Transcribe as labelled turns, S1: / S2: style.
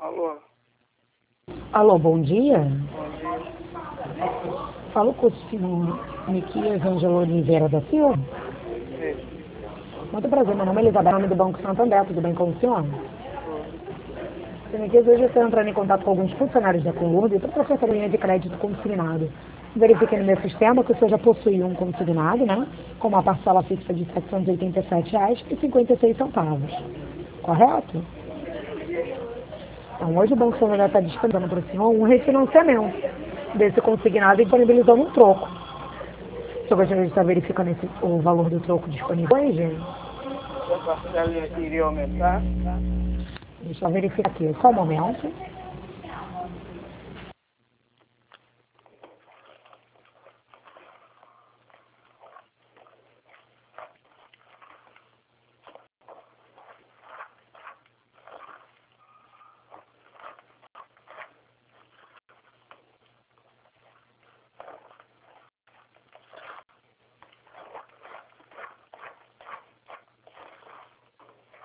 S1: Alô,
S2: Alô, bom dia.
S1: bom dia.
S2: Falo com o senhor Miquias Ângelo Oliveira da Silva.
S1: Sim,
S2: Muito prazer, meu nome é Elizabeth, nome do Banco Santander, tudo bem com o senhor?
S1: tudo.
S2: Senhor Miquias, hoje eu estou entrando em contato com alguns funcionários da Colurb para oferecer linha de crédito consignado. Verifiquei no meu sistema que o senhor já possui um consignado, né? Com uma parcela fixa de R$ 787,56. Correto? Então, hoje o Banco Santander está disponibilizando para o senhor um refinanciamento desse consignado e disponibilizando um troco. O senhor gostaria de estar verificando o valor do troco disponível hoje?
S1: A parcela iria aumentar?
S2: Deixa eu verificar aqui, só um momento.